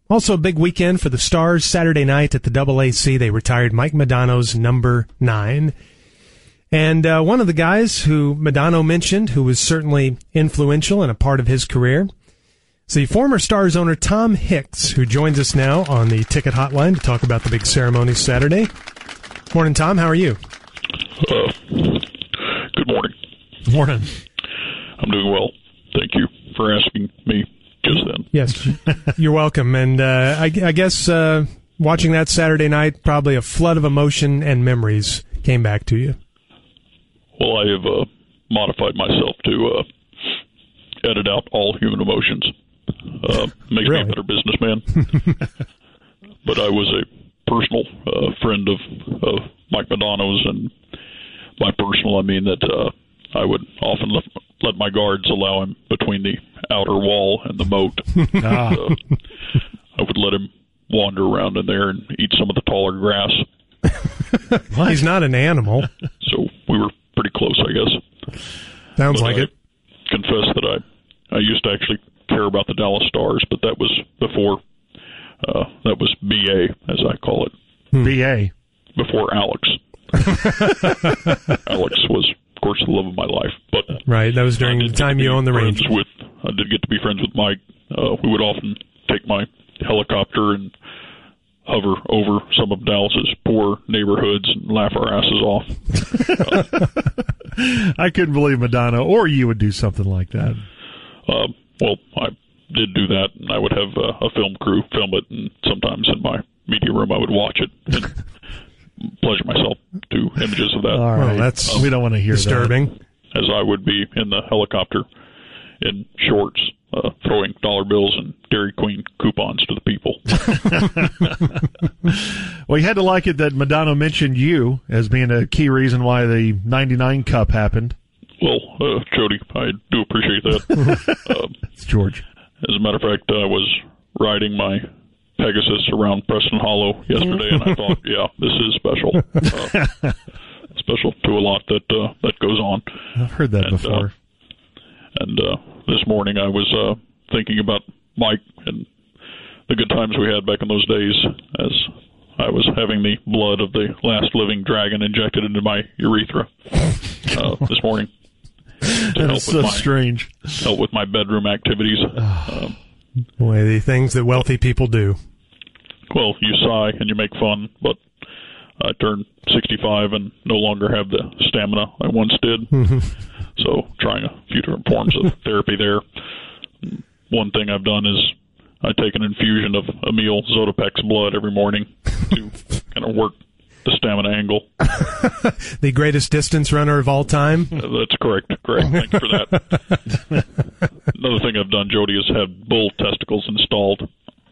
Also a big weekend for the Stars. Saturday night at the AAC, they retired Mike Modano's number 9. And one of the guys who Modano mentioned, who was certainly influential and a part of his career, is the former Stars owner Tom Hicks, who joins us now on the ticket hotline to talk about the big ceremony Saturday. Morning, Tom. How are you? Good morning. Morning. I'm doing well. Thank you for asking me just then. Yes, you're welcome. And I guess watching that Saturday night, probably a flood of emotion and memories came back to you. Well, I have modified myself to edit out all human emotions. Makes me a better businessman. But I was a personal friend of Mike Modano's, and by personal I mean that I would often let my guards allow him between the outer wall and the moat. I would let him wander around in there and eat some of the taller grass. He's not an animal. So we were pretty close, I guess. Sounds like it. Confess that I used to actually care about the Dallas Stars, but that was before, that was BA, as I call it. BA. Before Alex. Alex was, of course, the love of my life. But right, that was during the time you owned the range. I did get to be friends with Mike. We would often take my helicopter and hover over some of Dallas's poor neighborhoods and laugh our asses off. I couldn't believe Modano or you would do something like that. Well, I did do that, and I would have a film crew film it, and sometimes in my media room I would watch it and pleasure myself to images of that. All right. Well, we don't want to hear disturbing. That. As I would be in the helicopter in shorts, throwing dollar bills and Dairy Queen coupons to the people. Well, you had to like it that Modano mentioned you as being a key reason why the 99 Cup happened. Well, Jody, I do appreciate that. It's George. As a matter of fact, I was riding my Pegasus around Preston Hollow yesterday, and I thought, yeah, this is special. Special to a lot that goes on. I've heard that before. And this morning I was thinking about Mike and the good times we had back in those days as I was having the blood of the last living dragon injected into my urethra this morning. That is so strange. Help with my bedroom activities. Boy, the things that wealthy people do. Well, you sigh and you make fun, but I turned 65 and no longer have the stamina I once did. So trying a few different forms of therapy there. One thing I've done is I take an infusion of Emil Zotopek's blood every morning to kind of work the stamina angle. The greatest distance runner of all time? That's correct. Great. Thank you for that. Another thing I've done, Jody, is have bull testicles installed.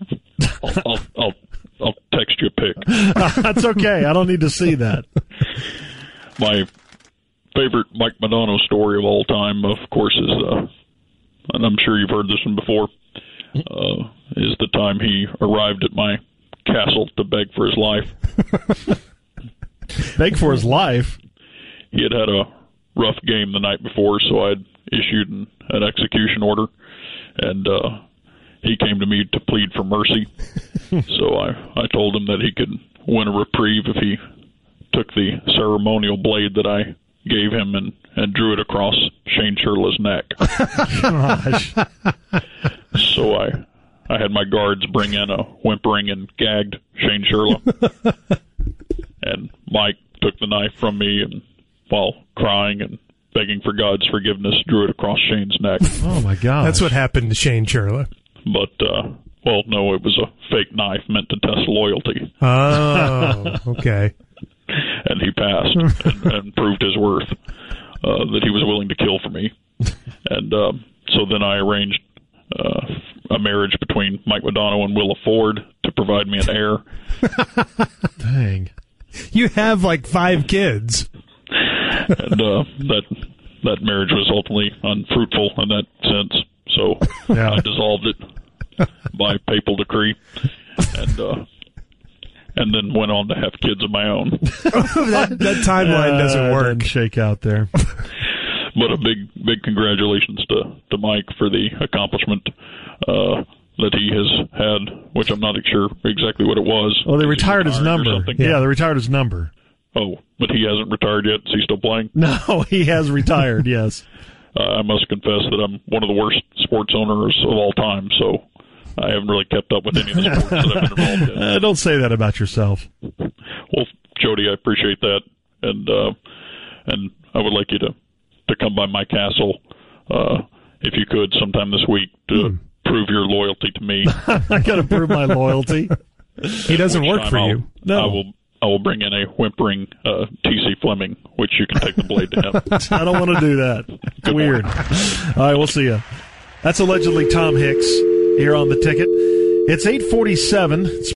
I'll text you a pic. That's okay. I don't need to see that. My favorite Mike Modano story of all time, of course, is, and I'm sure you've heard this one before, is the time he arrived at my castle to beg for his life. Beg for his life? He had a rough game the night before, so I'd issued an execution order, and he came to me to plead for mercy. So I told him that he could win a reprieve if he took the ceremonial blade that I gave him and drew it across Shane Sherla's neck. Gosh. So I had my guards bring in a whimpering and gagged Shane Sherla. And Mike took the knife from me and, while crying and begging for God's forgiveness, drew it across Shane's neck. Oh, my God. That's what happened to Shane Sherla. But, well, no, it was a fake knife meant to test loyalty. Oh, okay. And he passed and proved his worth, that he was willing to kill for me. And so then I arranged a marriage between Mike Modano and Willa Ford to provide me an heir. Dang. You have like 5 kids. And that marriage was ultimately unfruitful in that sense. So yeah. I dissolved it by papal decree. And then went on to have kids of my own. that timeline doesn't work. Doesn't shake out there. But a big congratulations to Mike for the accomplishment. that he has had, which I'm not sure exactly what it was. Oh, they retired his number. Yeah, they retired his number. Oh, but he hasn't retired yet? Is he still playing? No, he has retired, yes. I must confess that I'm one of the worst sports owners of all time, so I haven't really kept up with any of the sports that I've been involved in. Don't say that about yourself. Well, Jody, I appreciate that, and I would like you to come by my castle, if you could, sometime this week to prove your loyalty to me. I got to prove my loyalty. He doesn't work for you. No. I will bring in a whimpering T.C. Fleming, which you can take the blade to him. I don't want to do that. It's weird. All right, we'll see you. That's allegedly Tom Hicks here on The Ticket. It's 8:47.